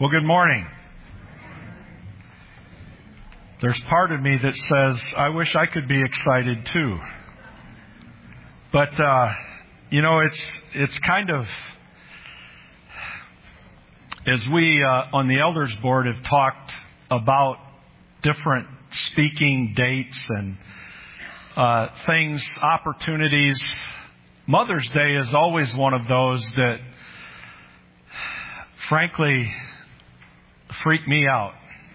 Well, good morning. There's part of me that says, I wish I could be excited too. But, it's kind of, as we on the elders board have talked about different speaking dates and things, opportunities, Mother's Day is always one of those that, frankly, freak me out.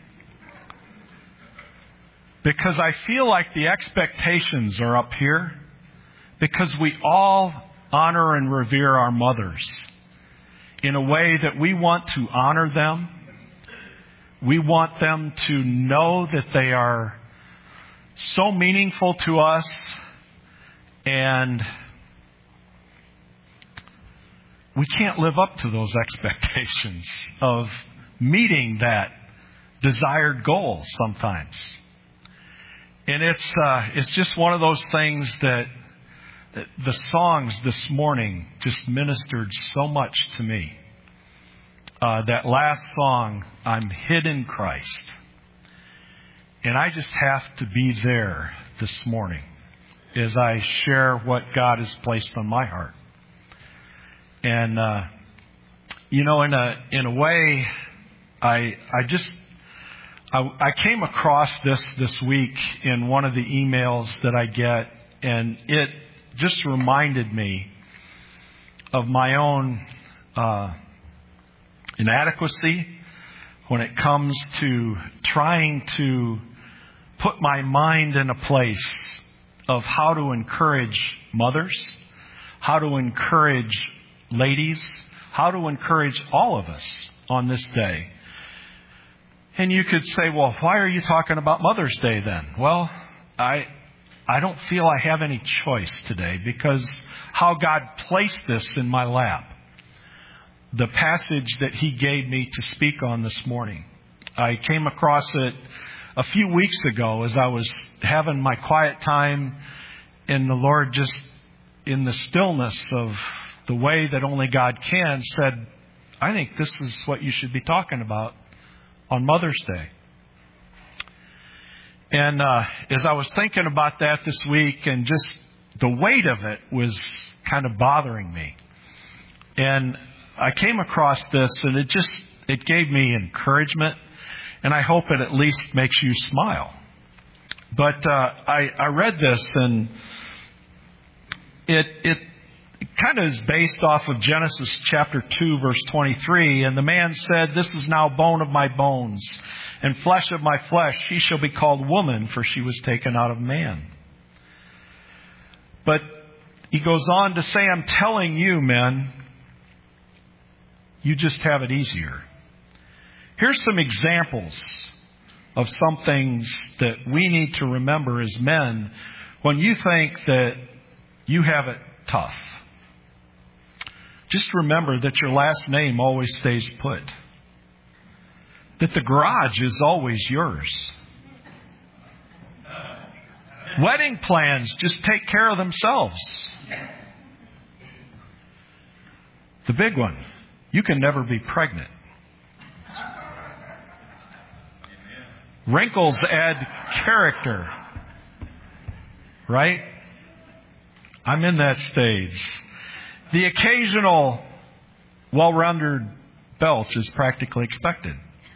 Because I feel like the expectations are up here because we all honor and revere our mothers in a way that we want to honor them. We want them to know that they are so meaningful to us, and we can't live up to those expectations of meeting that desired goal sometimes. And it's just one of those things that the songs this morning just ministered so much to me. That last song, I'm hid in Christ. And I just have to be there this morning as I share what God has placed on my heart. And, in a way, I came across this week in one of the emails that I get, and it just reminded me of my own inadequacy when it comes to trying to put my mind in a place of how to encourage mothers, how to encourage ladies, how to encourage all of us on this day. And you could say, well, why are you talking about Mother's Day then? Well, I don't feel I have any choice today because how God placed this in my lap. The passage that He gave me to speak on this morning. I came across it a few weeks ago as I was having my quiet time, and the Lord just in the stillness of the way that only God can said, I think this is what you should be talking about on Mother's Day. And as I was thinking about that this week, and just the weight of it was kind of bothering me. And I came across this, and it gave me encouragement, and I hope it at least makes you smile. But I read this, and it kind of is based off of Genesis chapter 2, verse 23. And the man said, this is now bone of my bones and flesh of my flesh. She shall be called woman, for she was taken out of man. But he goes on to say, I'm telling you, men, you just have it easier. Here's some examples of some things that we need to remember as men when you think that you have it tough. Just remember that your last name always stays put. That the garage is always yours. Wedding plans just take care of themselves. The big one, you can never be pregnant. Wrinkles add character. Right? I'm in that stage. The occasional well-rounded belch is practically expected.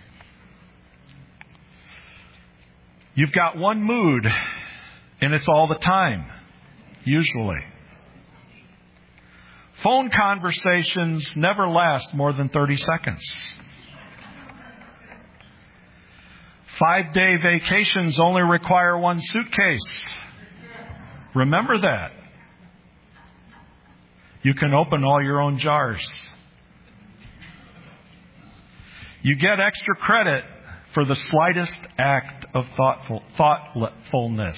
You've got one mood, and it's all the time, usually. Phone conversations never last more than 30 seconds. 5-day vacations only require one suitcase. Remember that. You can open all your own jars. You get extra credit for the slightest act of thoughtfulness.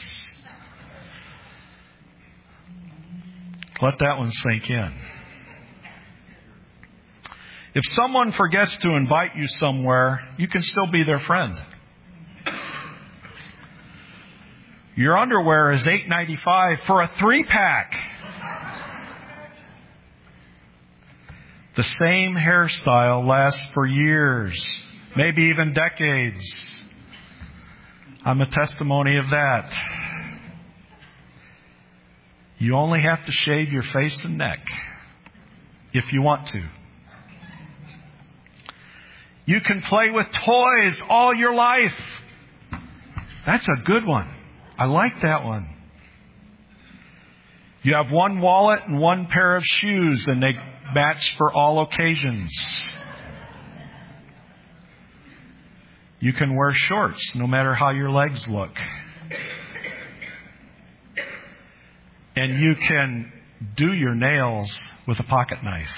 Let that one sink in. If someone forgets to invite you somewhere, you can still be their friend. Your underwear is $8.95 for a 3-pack. The The same hairstyle lasts for years, maybe even decades. I'm a testimony of that. You only have to shave your face and neck if you want to. You can play with toys all your life. That's a good one. I like that one. You have one wallet and one pair of shoes, and they match for all occasions. You can wear shorts no matter how your legs look. And you can do your nails with a pocket knife.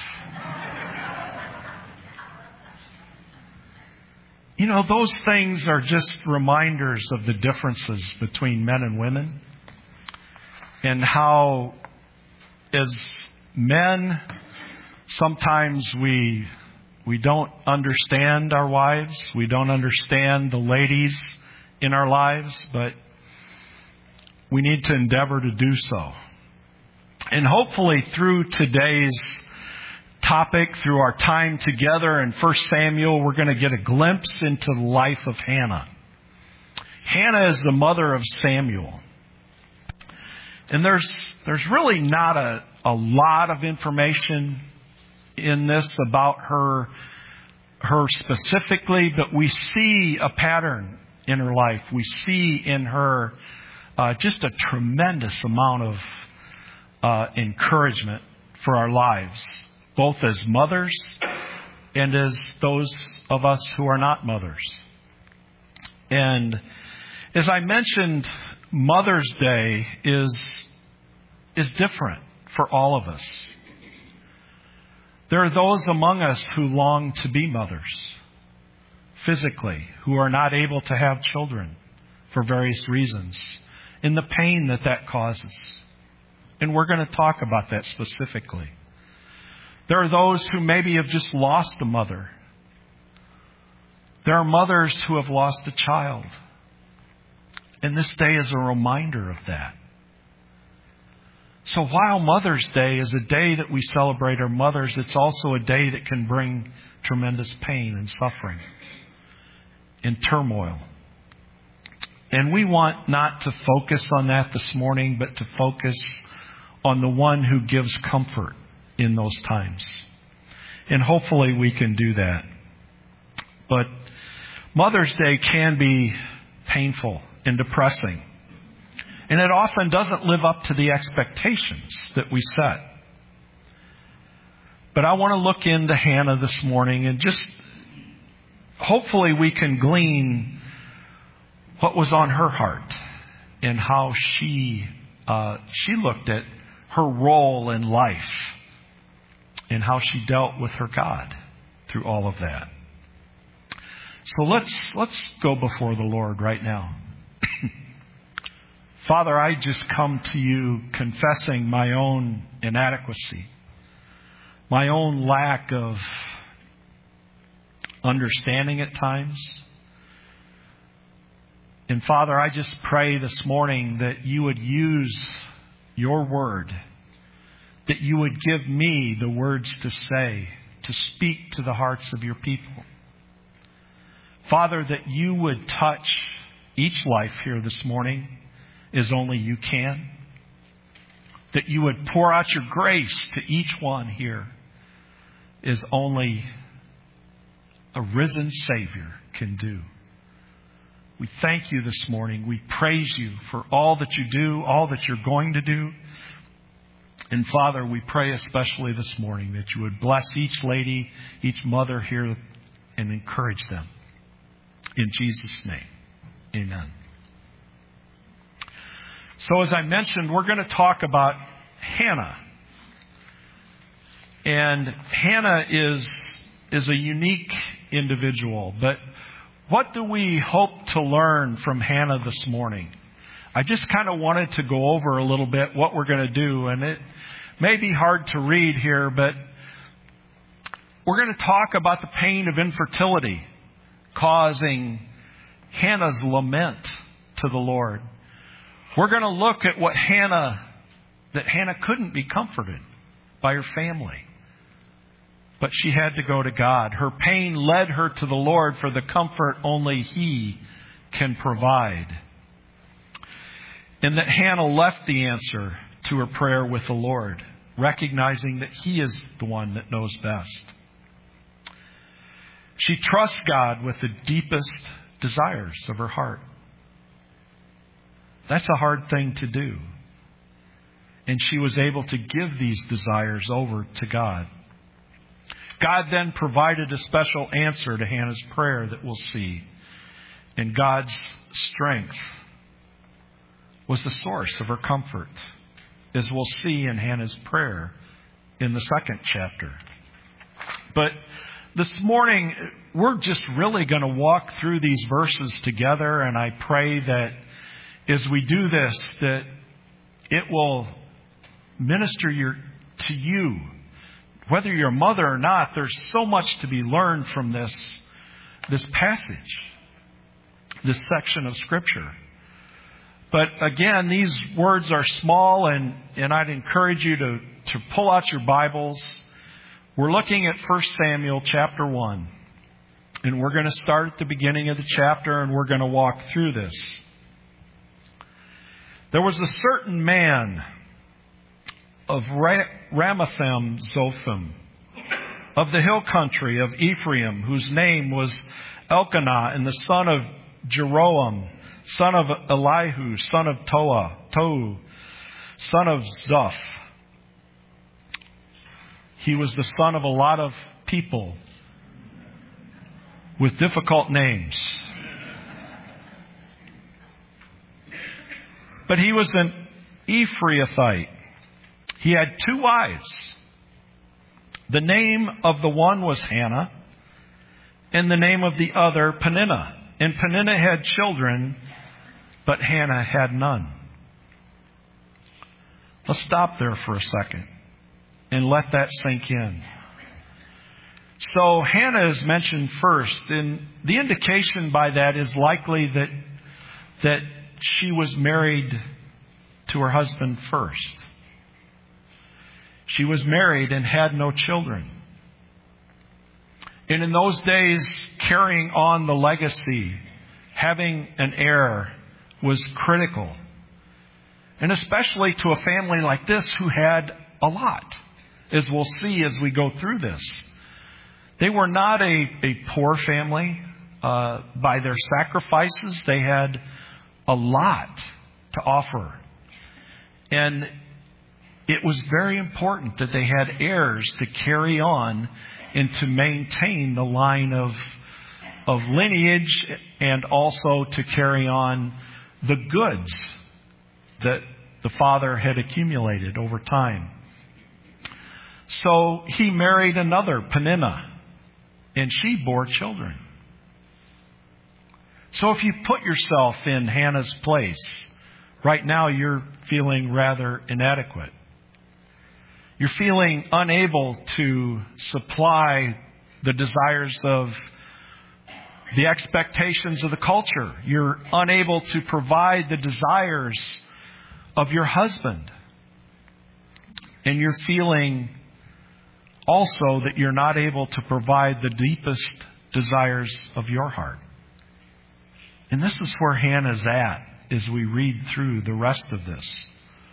You know, those things are just reminders of the differences between men and women. And how, as men, sometimes we don't understand our wives. We don't understand the ladies in our lives, but we need to endeavor to do so. And hopefully through today's topic, through our time together in 1 Samuel, we're going to get a glimpse into the life of Hannah. Hannah is the mother of Samuel. And there's really not a lot of information in this about her specifically, but we see a pattern in her life. We see in her just a tremendous amount of encouragement for our lives, both as mothers and as those of us who are not mothers. And as I mentioned, Mother's Day is different for all of us. There are those among us who long to be mothers physically, who are not able to have children for various reasons, and the pain that causes. And we're going to talk about that specifically. There are those who maybe have just lost a mother. There are mothers who have lost a child. And this day is a reminder of that. So while Mother's Day is a day that we celebrate our mothers, it's also a day that can bring tremendous pain and suffering and turmoil. And we want not to focus on that this morning, but to focus on the one who gives comfort in those times. And hopefully we can do that. But Mother's Day can be painful and depressing. And it often doesn't live up to the expectations that we set. But I want to look into Hannah this morning and just hopefully we can glean what was on her heart and how she looked at her role in life and how she dealt with her God through all of that. So let's go before the Lord right now. Father, I just come to you confessing my own inadequacy, my own lack of understanding at times. And Father, I just pray this morning that you would use your word, that you would give me the words to say, to speak to the hearts of your people. Father, that you would touch each life here this morning as only you can. That you would pour out your grace to each one here as only a risen Savior can do. We thank you this morning. We praise you for all that you do, all that you're going to do. And Father, we pray especially this morning that you would bless each lady, each mother here, and encourage them. In Jesus' name, amen. So as I mentioned, we're going to talk about Hannah. And Hannah is a unique individual. But what do we hope to learn from Hannah this morning? I just kind of wanted to go over a little bit what we're going to do. And it may be hard to read here, but we're going to talk about the pain of infertility causing Hannah's lament to the Lord. We're going to look at that Hannah couldn't be comforted by her family. But she had to go to God. Her pain led her to the Lord for the comfort only He can provide. And that Hannah left the answer to her prayer with the Lord, recognizing that He is the one that knows best. She trusts God with the deepest desires of her heart. That's a hard thing to do. And she was able to give these desires over to God. God then provided a special answer to Hannah's prayer that we'll see. And God's strength was the source of her comfort, as we'll see in Hannah's prayer in the second chapter. But this morning, we're just really going to walk through these verses together, and I pray that as we do this, that it will minister to you. Whether you're a mother or not, there's so much to be learned from this passage, this section of Scripture. But again, these words are small, and I'd encourage you to pull out your Bibles. We're looking at 1 Samuel chapter 1. And we're going to start at the beginning of the chapter, and we're going to walk through this. There was a certain man of Ramathaim Zophim, of the hill country of Ephraim, whose name was Elkanah, and the son of Jeroam, son of Elihu, son of Tohu, son of Zoph. He was the son of a lot of people with difficult names. But he was an Ephrathite. He had 2 wives. The name of the one was Hannah, and the name of the other Peninnah. And Peninnah had children, but Hannah had none. Let's stop there for a second and let that sink in. So Hannah is mentioned first, and the indication by that is likely that she was married to her husband first. She was married and had no children. And in those days, carrying on the legacy, having an heir, was critical. And especially to a family like this who had a lot, as we'll see as we go through this. They were not a poor family. By their sacrifices, they had a lot to offer. And it was very important that they had heirs to carry on and to maintain the line of lineage, and also to carry on the goods that the father had accumulated over time. So he married another, Peninnah, and she bore children. So if you put yourself in Hannah's place, right now you're feeling rather inadequate. You're feeling unable to supply the desires of the expectations of the culture. You're unable to provide the desires of your husband. And you're feeling also that you're not able to provide the deepest desires of your heart. And this is where Hannah's at as we read through the rest of this.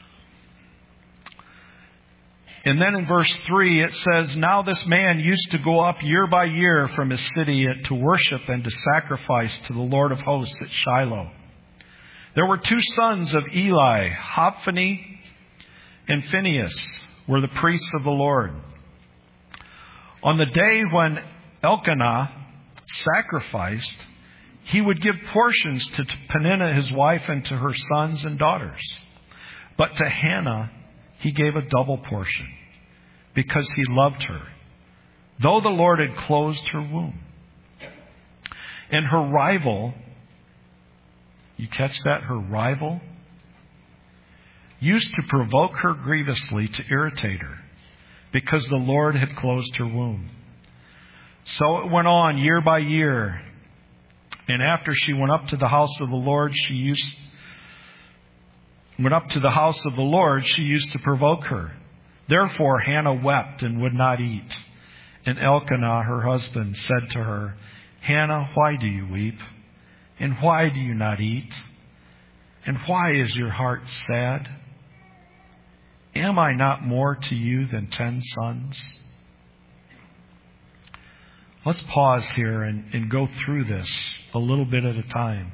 And then in verse 3 it says, "Now this man used to go up year by year from his city to worship and to sacrifice to the Lord of hosts at Shiloh. There were 2 sons of Eli, Hophni and Phinehas, were the priests of the Lord. On the day when Elkanah sacrificed, he would give portions to Peninnah his wife and to her sons and daughters. But to Hannah he gave a double portion, because he loved her, though the Lord had closed her womb. And her rival," you catch that? Her rival "used to provoke her grievously to irritate her, because the Lord had closed her womb. So it went on year by year. And after she went up to the house of the Lord, she used to provoke her. Therefore Hannah wept and would not eat. And Elkanah, her husband, said to her, Hannah, why do you weep? And why do you not eat? And why is your heart sad? Am I not more to you than 10 sons? Let's pause here and go through this a little bit at a time.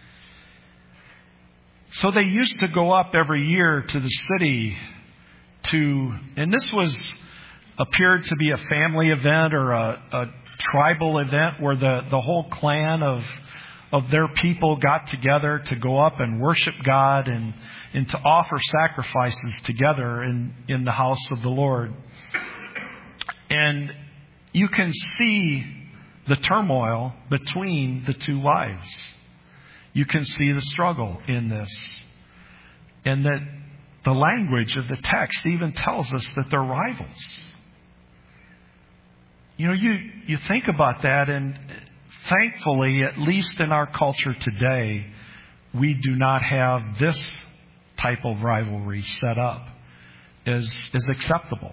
So they used to go up every year to the city and this appeared to be a family event or a tribal event where the whole clan of their people got together to go up and worship God and to offer sacrifices together in the house of the Lord. And you can see the turmoil between the two wives. You can see the struggle in this. And that the language of the text even tells us that they're rivals. You know, you think about that, and thankfully, at least in our culture today, we do not have this type of rivalry set up as acceptable.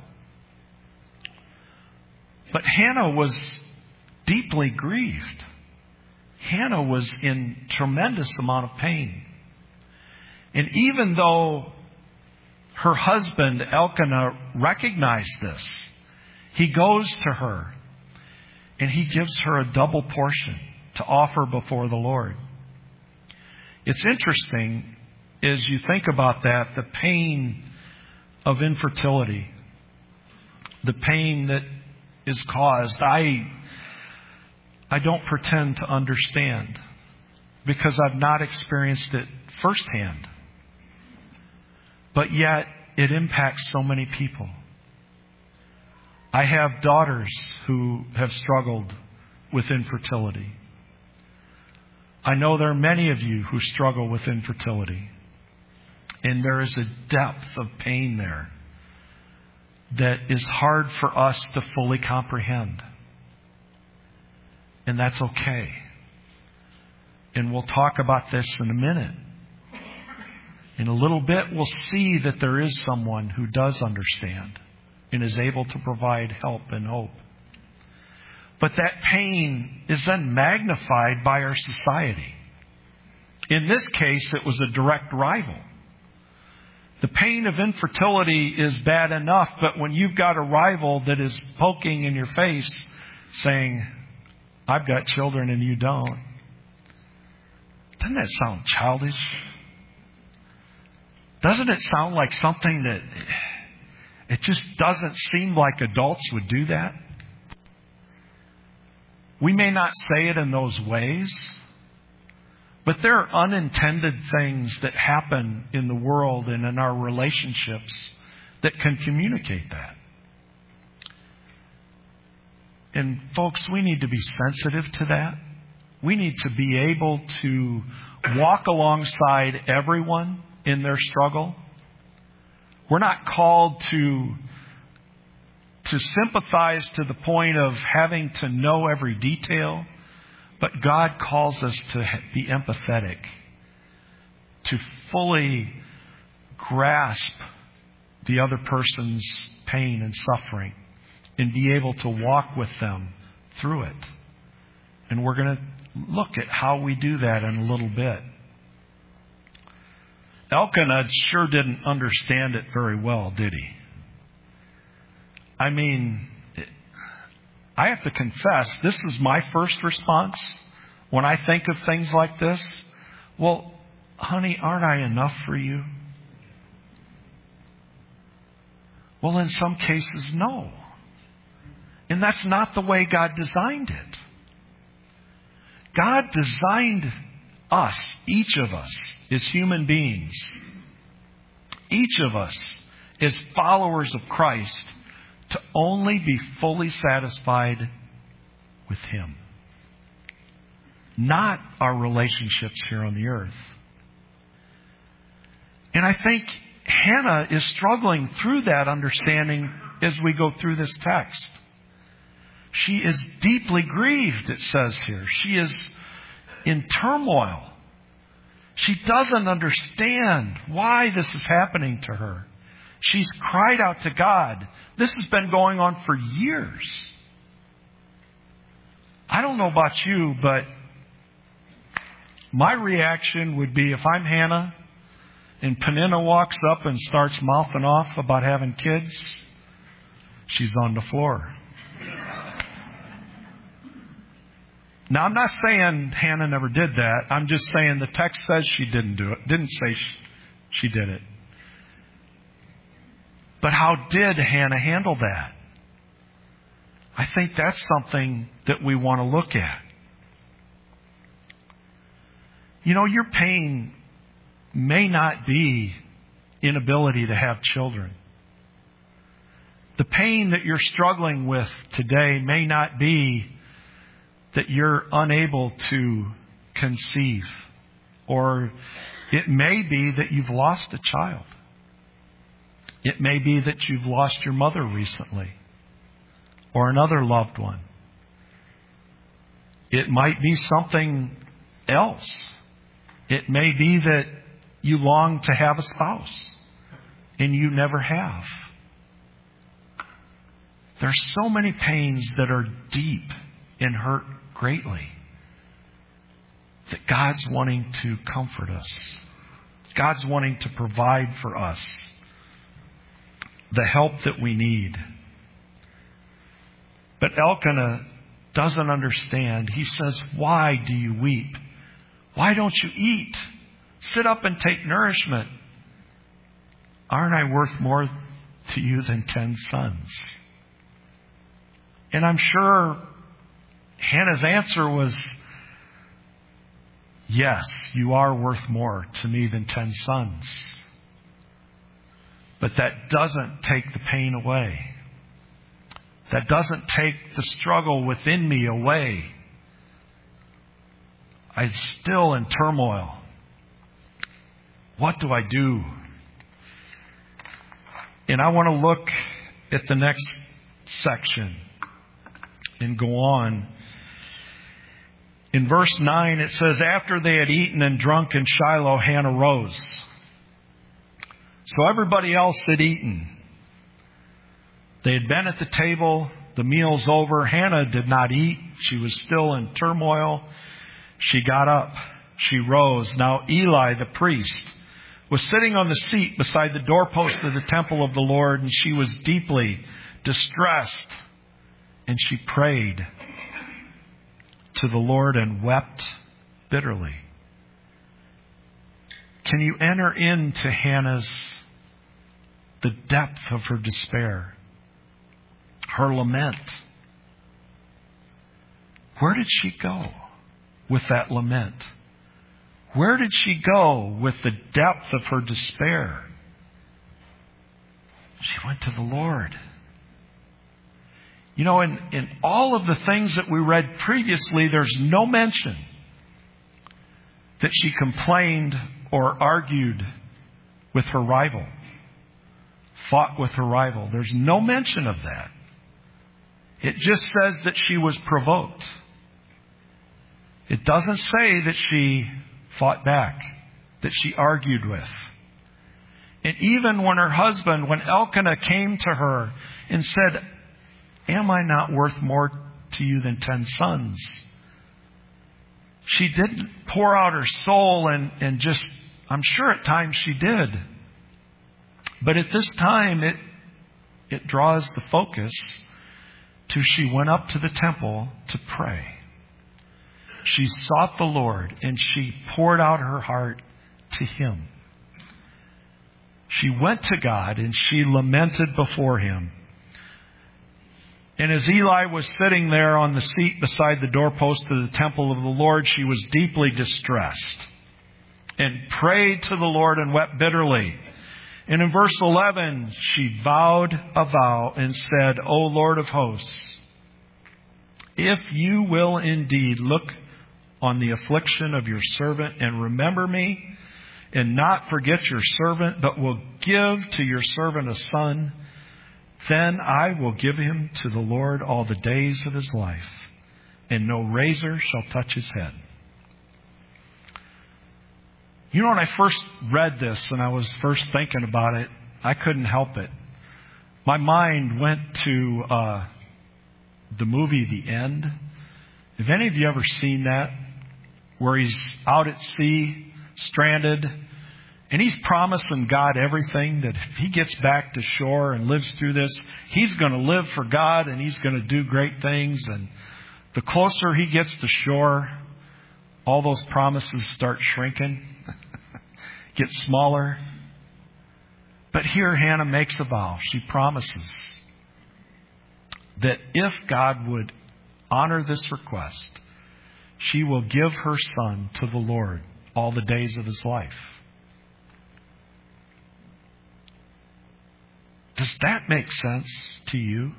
But Hannah was deeply grieved. Hannah was in tremendous amount of pain. And even though her husband, Elkanah, recognized this, he goes to her and he gives her a double portion to offer before the Lord. It's interesting as you think about that, the pain of infertility, the pain that is caused. I don't pretend to understand because I've not experienced it firsthand. But yet it impacts so many people. I have daughters who have struggled with infertility. I know there are many of you who struggle with infertility. And there is a depth of pain there that is hard for us to fully comprehend. And that's okay. And we'll talk about this in a minute. In a little bit, we'll see that there is someone who does understand and is able to provide help and hope. But that pain is then magnified by our society. In this case, it was a direct rival. The pain of infertility is bad enough, but when you've got a rival that is poking in your face saying, I've got children and you don't, doesn't that sound childish? Doesn't it sound like something that it just doesn't seem like adults would do that? We may not say it in those ways, but there are unintended things that happen in the world and in our relationships that can communicate that. And folks, we need to be sensitive to that. We need to be able to walk alongside everyone in their struggle. We're not called to sympathize to the point of having to know every detail, but God calls us to be empathetic, to fully grasp the other person's pain and suffering, and be able to walk with them through it. And we're going to look at how we do that in a little bit. Elkanah sure didn't understand it very well, did he? I mean, I have to confess, this is my first response when I think of things like this. Well, honey, aren't I enough for you? Well, in some cases, no. And that's not the way God designed it. God designed us, each of us, as human beings, each of us as followers of Christ, to only be fully satisfied with Him, not our relationships here on the earth. And I think Hannah is struggling through that understanding as we go through this text. She is deeply grieved, it says here. She is in turmoil. She doesn't understand why this is happening to her. She's cried out to God. This has been going on for years. I don't know about you, but my reaction would be, if I'm Hannah and Peninnah walks up and starts mouthing off about having kids, she's on the floor. Now, I'm not saying Hannah never did that. I'm just saying the text says she didn't do it. Didn't say she did it. But how did Hannah handle that? I think that's something that we want to look at. You know, your pain may not be inability to have children. The pain that you're struggling with today may not be that you're unable to conceive, or it may be that you've lost a child. It may be that you've lost your mother recently, or another loved one. It might be something else. It may be that you long to have a spouse and you never have. There's so many pains that are deep and hurt greatly that God's wanting to comfort us. God's wanting to provide for us the help that we need. But Elkanah doesn't understand. He says, "Why do you weep? Why don't you eat? Sit up and take nourishment. Aren't I worth more to you than 10 sons?" And I'm sure Hannah's answer was, "Yes, you are worth more to me than 10 sons." But that doesn't take the pain away. That doesn't take the struggle within me away. I'm still in turmoil. What do I do? And I want to look at the next section and go on. In verse 9 it says, "After they had eaten and drunk in Shiloh, Hannah rose." So everybody else had eaten. They had been at the table. The meal's over. Hannah did not eat. She was still in turmoil. She got up. She rose. Now Eli, the priest, was sitting on the seat beside the doorpost of the temple of the Lord, and she was deeply distressed. And she prayed to the Lord and wept bitterly. Can you enter into the depth of her despair? Her lament. Where did she go with that lament? Where did she go with the depth of her despair? She went to the Lord. You know, in all of the things that we read previously, there's no mention that she complained or argued with her rival, fought with her rival. There's no mention of that. It just says that she was provoked. It doesn't say that she fought back, that she argued with. And even when her husband, when Elkanah came to her and said, "Am I not worth more to you than 10 sons?" She didn't pour out her soul and just, I'm sure at times she did. But at this time, it draws the focus to she went up to the temple to pray. She sought the Lord and she poured out her heart to Him. She went to God and she lamented before Him. And as Eli was sitting there on the seat beside the doorpost of the temple of the Lord, she was deeply distressed and prayed to the Lord and wept bitterly. And in verse 11, she vowed a vow and said, "O Lord of hosts, if you will indeed look on the affliction of your servant and remember me and not forget your servant, but will give to your servant a son, then I will give him to the Lord all the days of his life, and no razor shall touch his head." You know, when I first read this and I was first thinking about it, I couldn't help it. My mind went to the movie The End. Have any of you ever seen that? Where he's out at sea, stranded, and he's promising God everything, that if he gets back to shore and lives through this, he's going to live for God and he's going to do great things. And the closer he gets to shore, all those promises start shrinking, get smaller. But here Hannah makes a vow. She promises that if God would honor this request, she will give her son to the Lord all the days of his life. Does that make sense to you?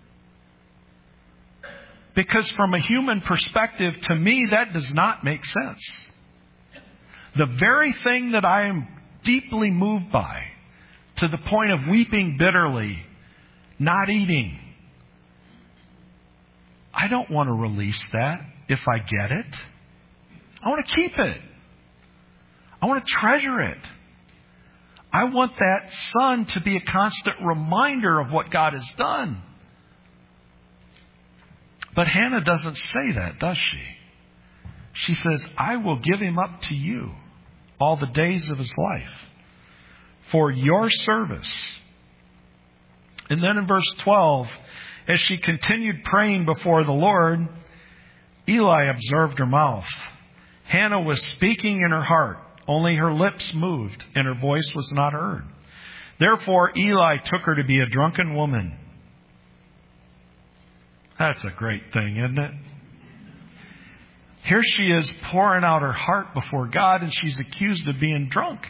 Because from a human perspective, to me, that does not make sense. The very thing that I am deeply moved by, to the point of weeping bitterly, not eating, I don't want to release that if I get it. I want to keep it. I want to treasure it. I want that son to be a constant reminder of what God has done. But Hannah doesn't say that, does she? She says, I will give him up to you all the days of his life for your service. And then in verse 12, as she continued praying before the Lord, Eli observed her mouth. Hannah was speaking in her heart. Only her lips moved, and her voice was not heard. Therefore, Eli took her to be a drunken woman. That's a great thing, isn't it? Here she is pouring out her heart before God, and she's accused of being drunk.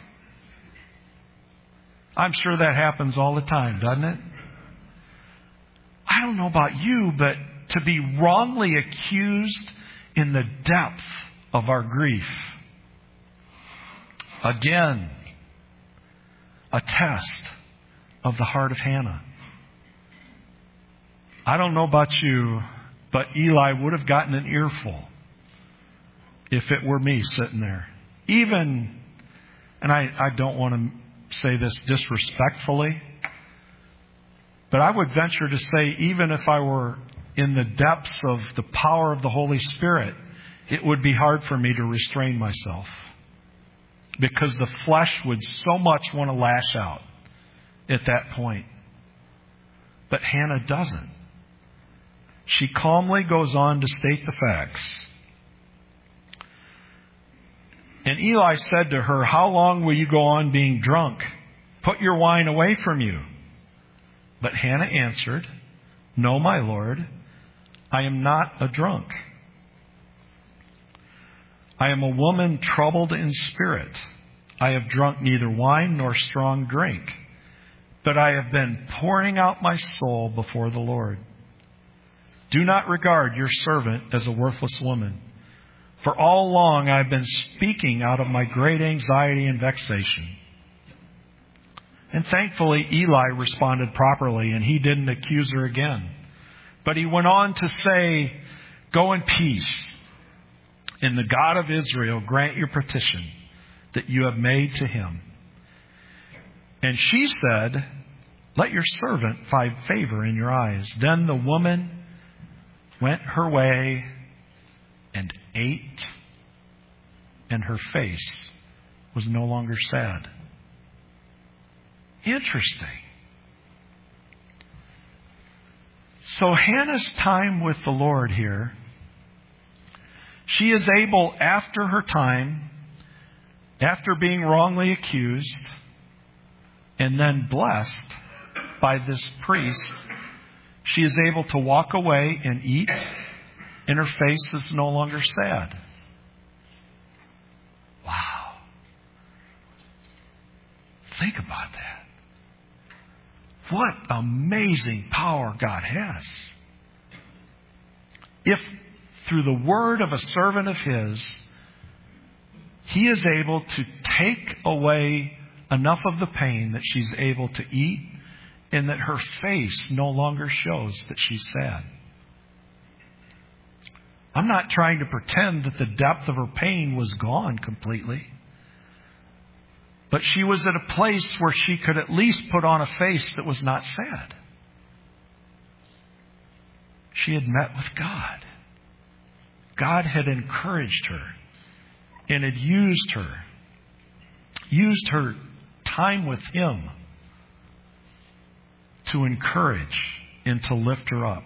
I'm sure that happens all the time, doesn't it? I don't know about you, but to be wrongly accused in the depth of our grief. Again, a test of the heart of Hannah. I don't know about you, but Eli would have gotten an earful if it were me sitting there. Even, and I don't want to say this disrespectfully, but I would venture to say even if I were in the depths of the power of the Holy Spirit, it would be hard for me to restrain myself. Because the flesh would so much want to lash out at that point. But Hannah doesn't. She calmly goes on to state the facts. And Eli said to her, how long will you go on being drunk? Put your wine away from you. But Hannah answered, no, my Lord, I am not a drunk. I am a woman troubled in spirit. I have drunk neither wine nor strong drink, but I have been pouring out my soul before the Lord. Do not regard your servant as a worthless woman. For all along I have been speaking out of my great anxiety and vexation. And thankfully Eli responded properly, and he didn't accuse her again. But he went on to say, go in peace. And the God of Israel grant your petition that you have made to him. And she said, let your servant find favor in your eyes. Then the woman went her way and ate, and her face was no longer sad. Interesting. So Hannah's time with the Lord here, she is able, after her time, after being wrongly accused, and then blessed by this priest, she is able to walk away and eat, and her face is no longer sad. Wow. Think about that. What amazing power God has. If through the word of a servant of His, He is able to take away enough of the pain that she's able to eat, and that her face no longer shows that she's sad. I'm not trying to pretend that the depth of her pain was gone completely. But she was at a place where she could at least put on a face that was not sad. She had met with God. God had encouraged her and had used her time with Him to encourage and to lift her up.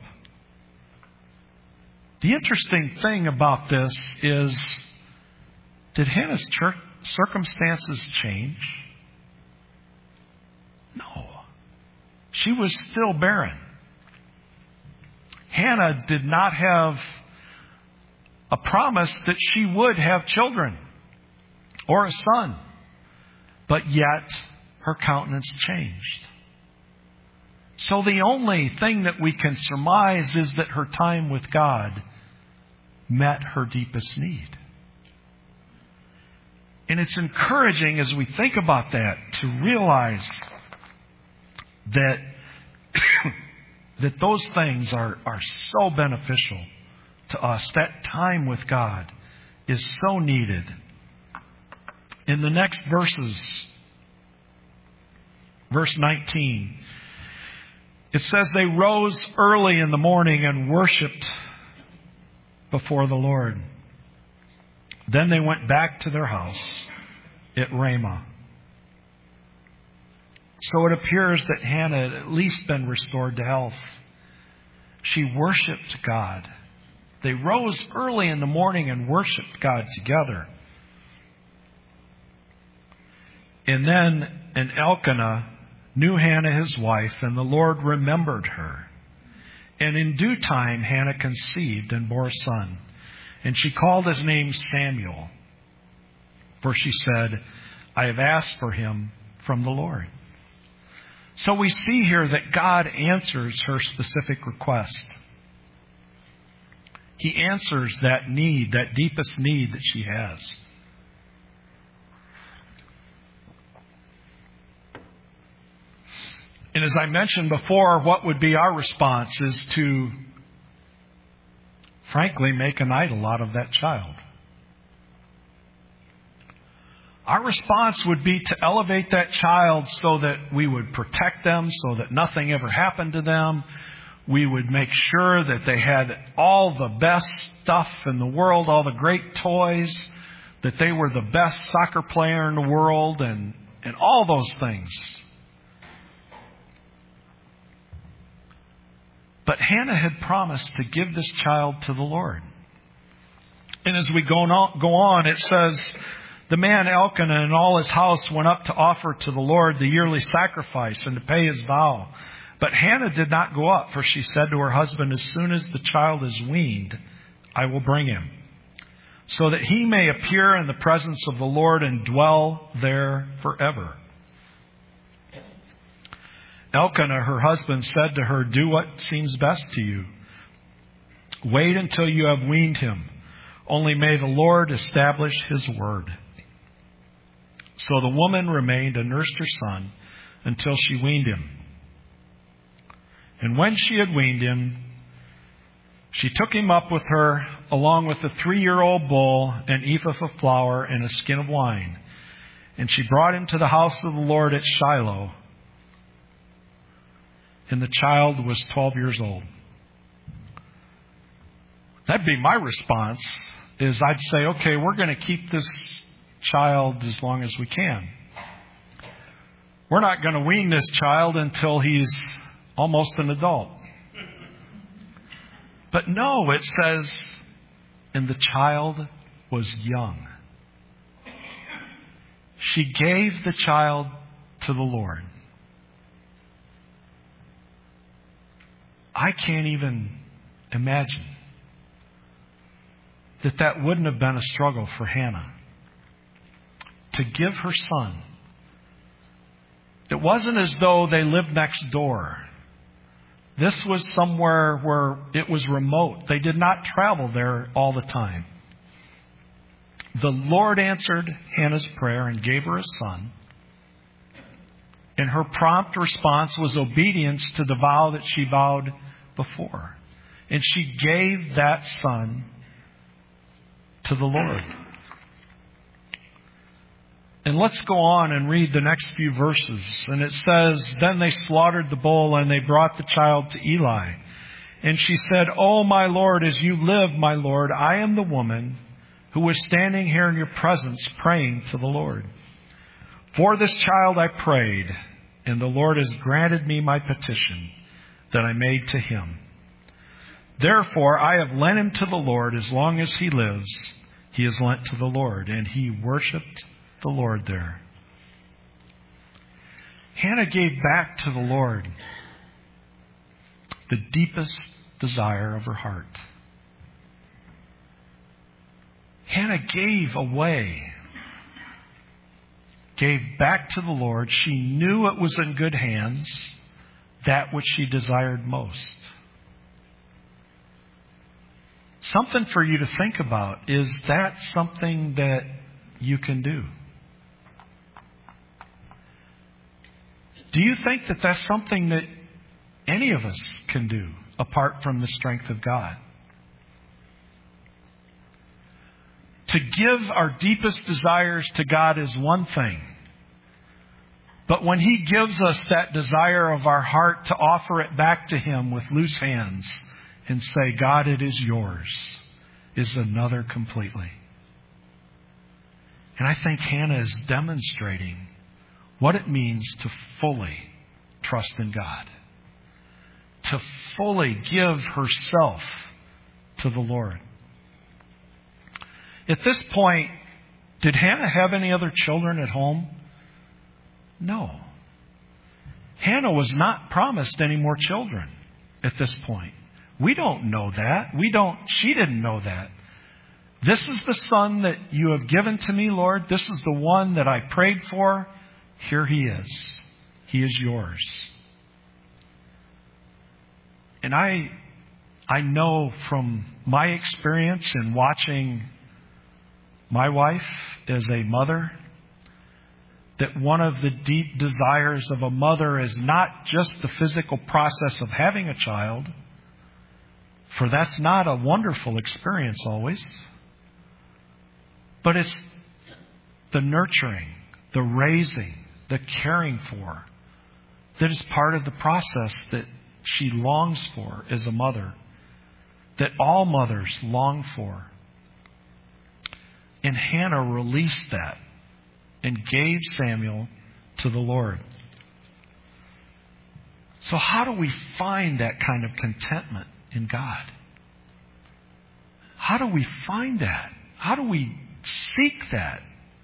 The interesting thing about this is, did Hannah's circumstances change? No. She was still barren. Hannah did not have a promise that she would have children or a son. But yet, her countenance changed. So the only thing that we can surmise is that her time with God met her deepest need. And it's encouraging as we think about that to realize that that those things are so beneficial to us. That time with God is so needed. In the next verses, verse 19, it says, they rose early in the morning and worshipped before the Lord. Then they went back to their house at Ramah. So it appears that Hannah had at least been restored to health. She worshipped God. They rose early in the morning and worshipped God together. And then Elkanah knew Hannah his wife, and the Lord remembered her. And in due time Hannah conceived and bore a son. And she called his name Samuel, for she said, I have asked for him from the Lord. So we see here that God answers her specific request. He answers that need, that deepest need that she has. And as I mentioned before, what would be our response is to, frankly, make an idol out of that child. Our response would be to elevate that child so that we would protect them, so that nothing ever happened to them. We would make sure that they had all the best stuff in the world, all the great toys, that they were the best soccer player in the world, and all those things. But Hannah had promised to give this child to the Lord. And as we go on, it says, the man Elkanah and all his house went up to offer to the Lord the yearly sacrifice and to pay his vow. But Hannah did not go up, for she said to her husband, as soon as the child is weaned, I will bring him, so that he may appear in the presence of the Lord and dwell there forever. Elkanah, her husband, said to her, do what seems best to you. Wait until you have weaned him. Only may the Lord establish His word. So the woman remained and nursed her son until she weaned him. And when she had weaned him, she took him up with her, along with a 3-year-old bull, an ephah of flour, and a skin of wine. And she brought him to the house of the Lord at Shiloh. And the child was 12 years old. That'd be my response, is I'd say, okay, we're going to keep this child as long as we can. We're not going to wean this child until he's almost an adult. But no, it says, and the child was young. She gave the child to the Lord. I can't even imagine that wouldn't have been a struggle for Hannah to give her son. It wasn't as though they lived next door. This was somewhere where it was remote. They did not travel there all the time. The Lord answered Hannah's prayer and gave her a son. And her prompt response was obedience to the vow that she vowed before. And she gave that son to the Lord. And let's go on and read the next few verses. And it says, then they slaughtered the bull and they brought the child to Eli. And she said, "Oh, my Lord, as you live, my Lord, I am the woman who was standing here in your presence praying to the Lord. For this child I prayed, and the Lord has granted me my petition that I made to him. Therefore I have lent him to the Lord. As long as he lives, he is lent to the Lord." And he worshipped the Lord there. Hannah gave back to the Lord the deepest desire of her heart. Hannah gave away, gave back to the Lord. She knew it was in good hands, that which she desired most. Something for you to think about. Is that something that you can do? Do you think that that's something that any of us can do apart from the strength of God? To give our deepest desires to God is one thing. But when He gives us that desire of our heart, to offer it back to Him with loose hands and say, "God, it is yours," is another completely. And I think Hannah is demonstrating what it means to fully trust in God. To fully give herself to the Lord. At this point, did Hannah have any other children at home? No. Hannah was not promised any more children at this point. We don't know that. She didn't know that. "This is the son that you have given to me, Lord. This is the one that I prayed for. Here he is. He is yours." And I know from my experience in watching my wife as a mother, that one of the deep desires of a mother is not just the physical process of having a child, for that's not a wonderful experience always, but it's the nurturing, the raising, the caring for that is part of the process that she longs for as a mother, that all mothers long for. And Hannah released that and gave Samuel to the Lord. So how do we find that kind of contentment in God? How do we find that? How do we seek that?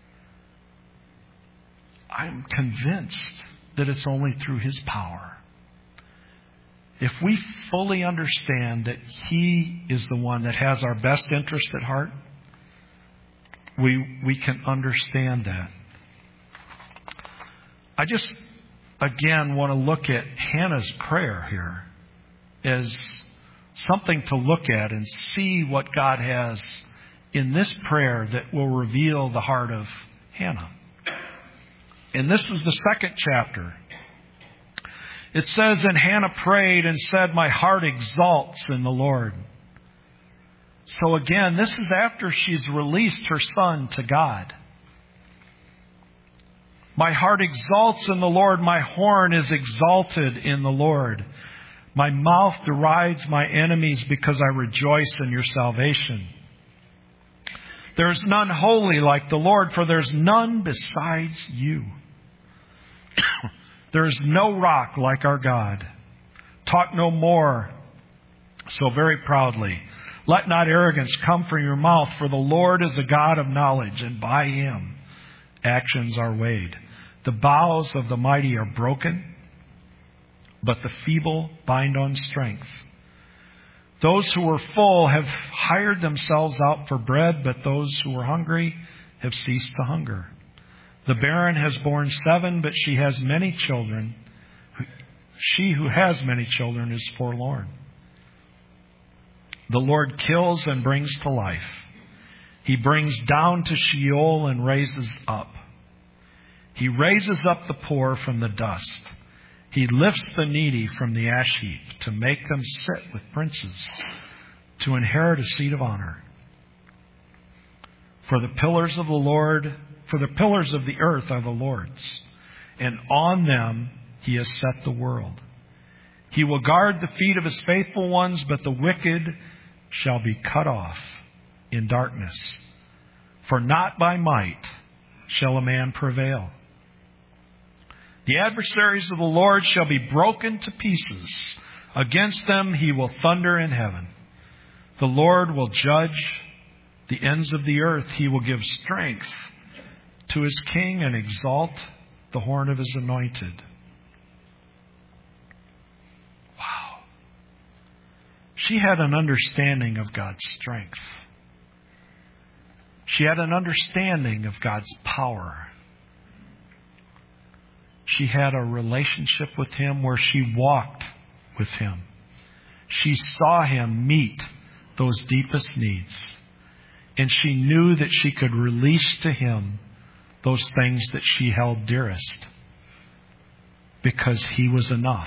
I'm convinced that it's only through His power. If we fully understand that He is the one that has our best interest at heart, we can understand that. I just, again, want to look at Hannah's prayer here as something to look at and see what God has in this prayer that will reveal the heart of Hannah. And this is the second chapter. It says, "And Hannah prayed and said, 'My heart exalts in the Lord.'" So again, this is after she's released her son to God. "My heart exalts in the Lord. My horn is exalted in the Lord. My mouth derides my enemies because I rejoice in your salvation. There is none holy like the Lord, for there is none besides you. There is no rock like our God. Talk no more so very proudly. Let not arrogance come from your mouth, for the Lord is a God of knowledge, and by Him actions are weighed. The bows of the mighty are broken, but the feeble bind on strength. Those who were full have hired themselves out for bread, but those who were hungry have ceased to hunger. The barren has borne 7, but she has many children. She who has many children is forlorn. The Lord kills and brings to life. He brings down to Sheol and raises up. He raises up the poor from the dust. He lifts the needy from the ash heap to make them sit with princes, to inherit a seat of honor. For the pillars of the earth are the Lord's, and on them He has set the world. He will guard the feet of his faithful ones, but the wicked shall be cut off in darkness. For not by might shall a man prevail. The adversaries of the Lord shall be broken to pieces. Against them he will thunder in heaven. The Lord will judge the ends of the earth. He will give strength to his king and exalt the horn of his anointed. Wow. She had an understanding of God's strength. She had an understanding of God's power. She had a relationship with Him where she walked with Him. She saw Him meet those deepest needs. And she knew that she could release to Him those things that she held dearest. Because He was enough.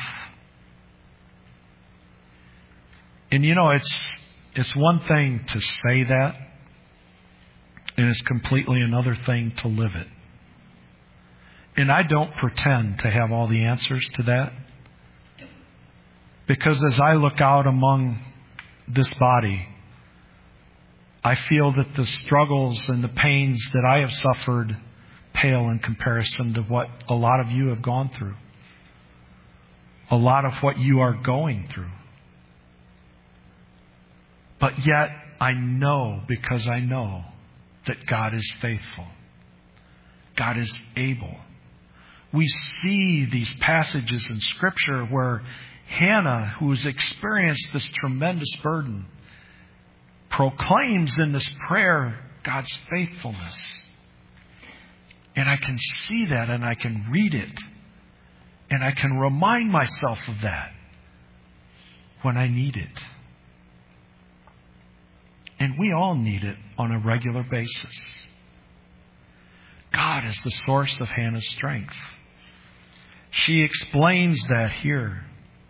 And you know, it's one thing to say that. And it's completely another thing to live it. And I don't pretend to have all the answers to that. Because as I look out among this body, I feel that the struggles and the pains that I have suffered pale in comparison to what a lot of you have gone through. A lot of what you are going through. But yet, I know, because I know, that God is faithful. God is able. We see these passages in Scripture where Hannah, who has experienced this tremendous burden, proclaims in this prayer God's faithfulness. And I can see that and I can read it. And I can remind myself of that when I need it. And we all need it on a regular basis. God is the source of Hannah's strength. She explains that here.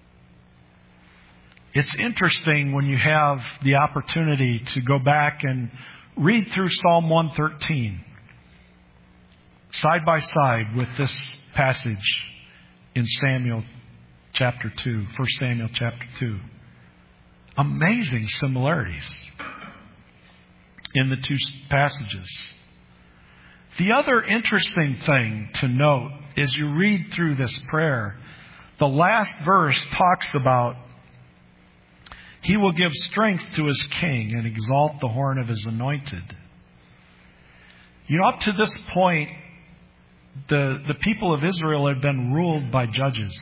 It's interesting when you have the opportunity to go back and read through Psalm 113 side by side with this passage in Samuel chapter 2, 1 Samuel chapter 2. Amazing similarities in the two passages. The other interesting thing to note as you read through this prayer, the last verse talks about He will give strength to His king and exalt the horn of His anointed. You know, up to this point, the people of Israel had been ruled by judges.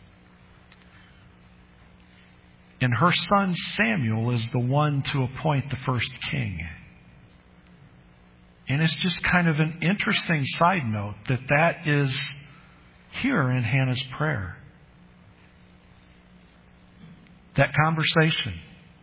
And her son Samuel is the one to appoint the first king. And it's just kind of an interesting side note that is here in Hannah's prayer. That conversation.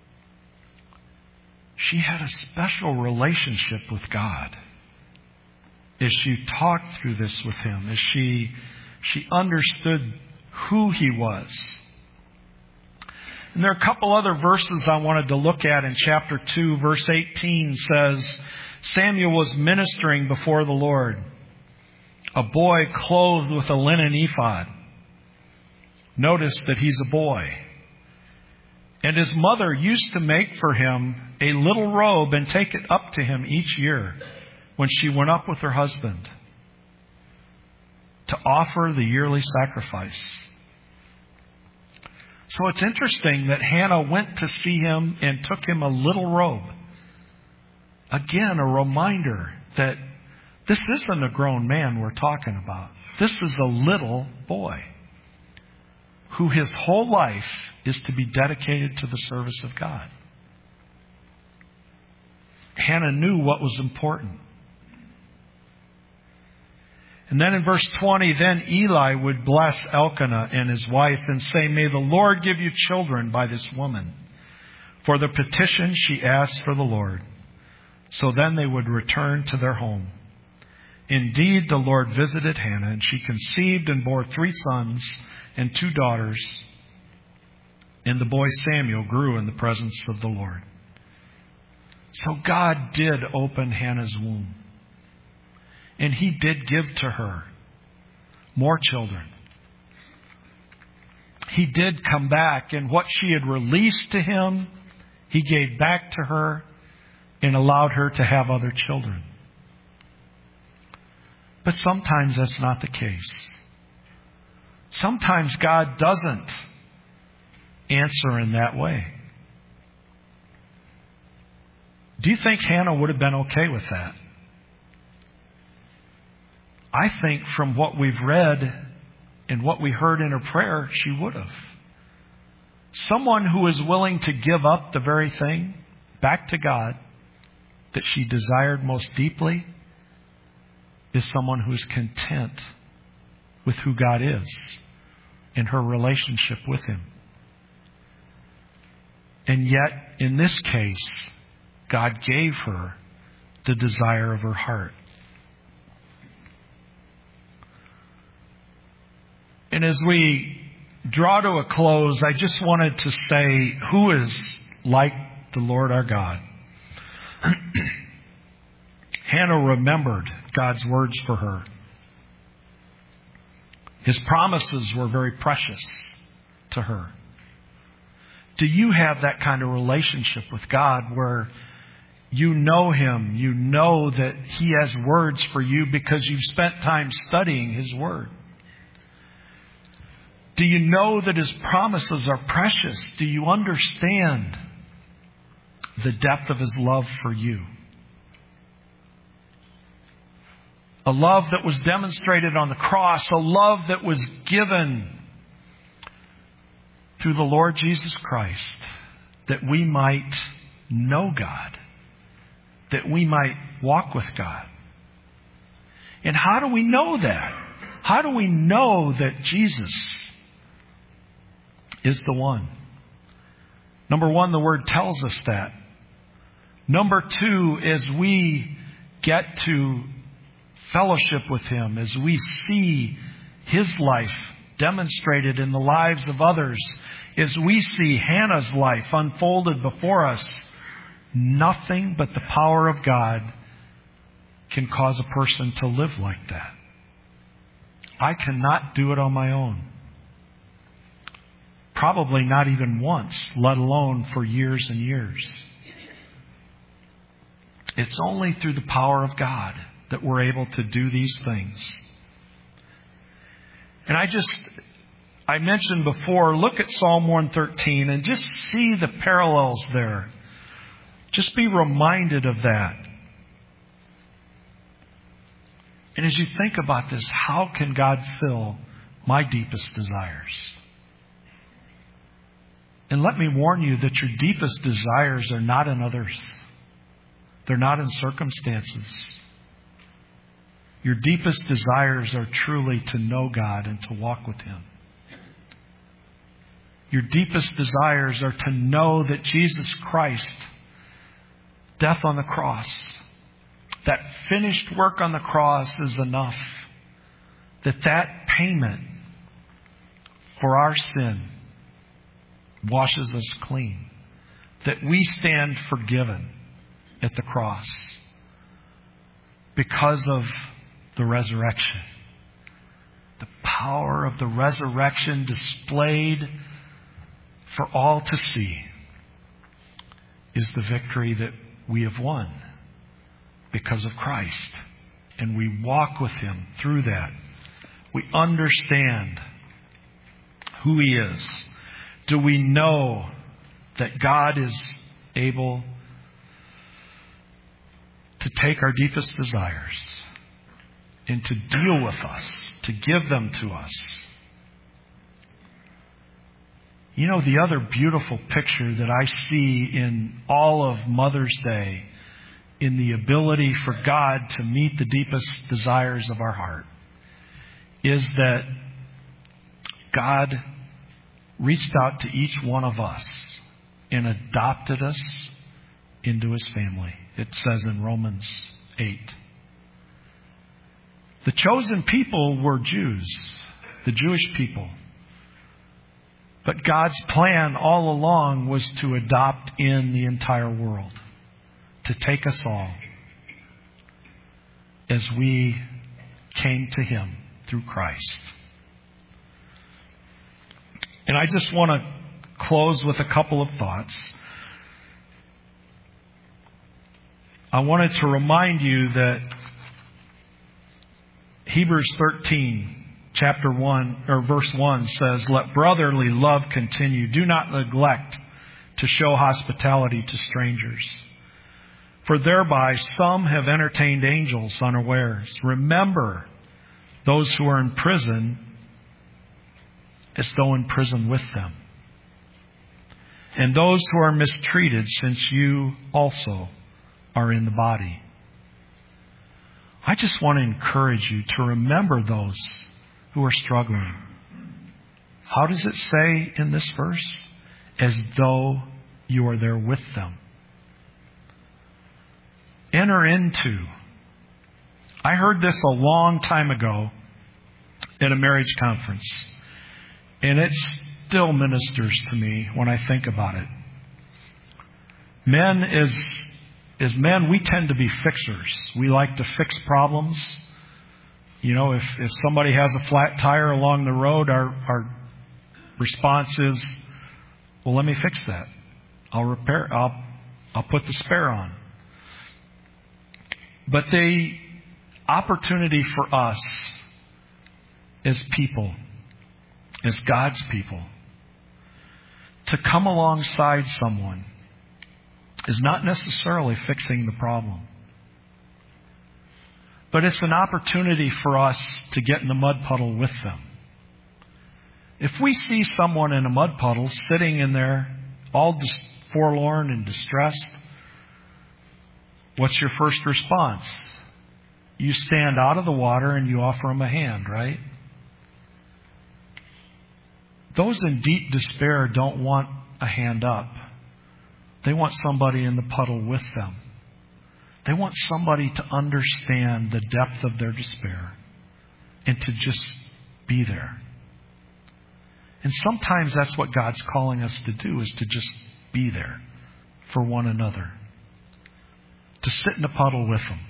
She had a special relationship with God as she talked through this with Him, as she understood who He was. And there are a couple other verses I wanted to look at in chapter 2. Verse 18 says, Samuel was ministering before the Lord, a boy clothed with a linen ephod. Notice that he's a boy. And his mother used to make for him a little robe and take it up to him each year when she went up with her husband to offer the yearly sacrifice. So it's interesting that Hannah went to see him and took him a little robe. Again, a reminder that this isn't a grown man we're talking about. This is a little boy who his whole life is to be dedicated to the service of God. Hannah knew what was important. And then in verse 20, then Eli would bless Elkanah and his wife and say, may the Lord give you children by this woman, for the petition she asked for the Lord. So then they would return to their home. Indeed, the Lord visited Hannah, and she conceived and bore 3 sons and 2 daughters. And the boy Samuel grew in the presence of the Lord. So God did open Hannah's womb. And He did give to her more children. he did come back, and what she had released to him, he gave back to her and allowed her to have other children. But sometimes that's not the case. Sometimes God doesn't answer in that way. Do you think Hannah would have been okay with that? I think from what we've read and what we heard in her prayer, she would have. Someone who is willing to give up the very thing back to God that she desired most deeply is someone who is content with who God is and her relationship with Him. And yet, in this case, God gave her the desire of her heart. And as we draw to a close, I just wanted to say, who is like the Lord our God? Hannah remembered God's words for her. His promises were very precious to her. Do you have that kind of relationship with God where you know Him, you know that He has words for you because you've spent time studying His Word? Do you know that His promises are precious? Do you understand the depth of His love for you? A love that was demonstrated on the cross, a love that was given through the Lord Jesus Christ, that we might know God, that we might walk with God. And how do we know that? How do we know that Jesus is the one? Number one, the Word tells us that. Number two, as we get to fellowship with Him, as we see His life demonstrated in the lives of others, as we see Hannah's life unfolded before us, nothing but the power of God can cause a person to live like that. I cannot do it on my own. Probably not even once, let alone for years and years. It's only through the power of God that we're able to do these things. And I mentioned before, look at Psalm 113 and just see the parallels there. Just be reminded of that. And as you think about this, how can God fill my deepest desires? And let me warn you that your deepest desires are not in others. They're not in circumstances. Your deepest desires are truly to know God and to walk with Him. Your deepest desires are to know that Jesus Christ, death on the cross, that finished work on the cross is enough. That payment for our sin washes us clean. That we stand forgiven at the cross because of the resurrection. The power of the resurrection displayed for all to see is the victory that we have won because of Christ. And we walk with Him through that. We understand who He is. Do we know that God is able to take our deepest desires and to deal with us, to give them to us? You know, the other beautiful picture that I see in all of Mother's Day, in the ability for God to meet the deepest desires of our heart, is that God reached out to each one of us and adopted us into His family. It says in Romans 8. The chosen people were Jews, the Jewish people. But God's plan all along was to adopt in the entire world, to take us all as we came to Him through Christ. And I just want to close with a couple of thoughts. I wanted to remind you that Hebrews 13, chapter 1, or verse 1 says, "Let brotherly love continue. Do not neglect to show hospitality to strangers. For thereby some have entertained angels unawares. Remember those who are in prison as though in prison with them. And those who are mistreated, since you also are in the body." I just want to encourage you to remember those who are struggling. How does it say in this verse? As though you are there with them. Enter into. I heard this a long time ago at a marriage conference. And it still ministers to me when I think about it. Men, as men, we tend to be fixers. We like to fix problems. You know, if somebody has a flat tire along the road, our response is, well, let me fix that. I'll put the spare on. But the opportunity for us as people, as God's people, to come alongside someone is not necessarily fixing the problem. But it's an opportunity for us to get in the mud puddle with them. If we see someone in a mud puddle sitting in there all forlorn and distressed, what's your first response? You stand out of the water and you offer them a hand, right? Those in deep despair don't want a hand up. They want somebody in the puddle with them. They want somebody to understand the depth of their despair and to just be there. And sometimes that's what God's calling us to do, is to just be there for one another. To sit in the puddle with them.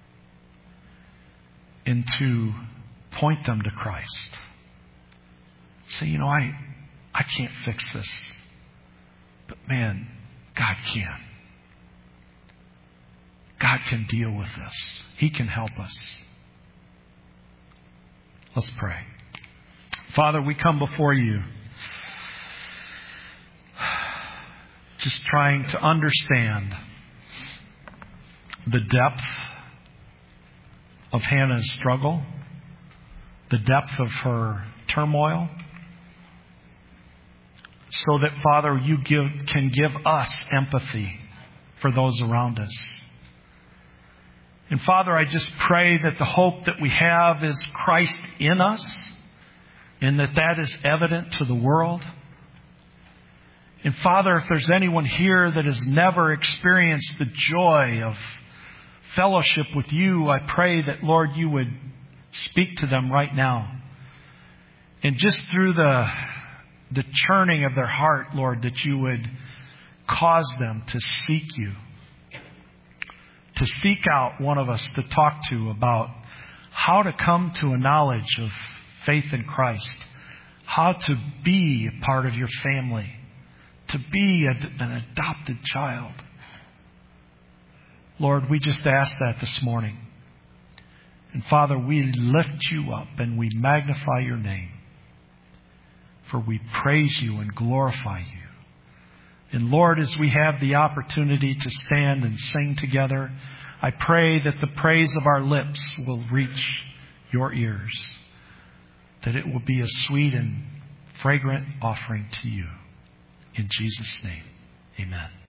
And to point them to Christ. Say, you know, I can't fix this. But man, God can. God can deal with this. He can help us. Let's pray. Father, we come before you just trying to understand the depth of Hannah's struggle, the depth of her turmoil, so that, Father, you can give us empathy for those around us. And Father, I just pray that the hope that we have is Christ in us, and that is evident to the world. And Father, if there's anyone here that has never experienced the joy of fellowship with you, I pray that, Lord, you would speak to them right now. And just through the churning of their heart, Lord, that you would cause them to seek you. To seek out one of us to talk to about how to come to a knowledge of faith in Christ. How to be a part of your family. To be an adopted child. Lord, we just ask that this morning. And Father, we lift you up and we magnify your name. For we praise you and glorify you. And Lord, as we have the opportunity to stand and sing together, I pray that the praise of our lips will reach your ears. That it will be a sweet and fragrant offering to you. In Jesus' name, amen.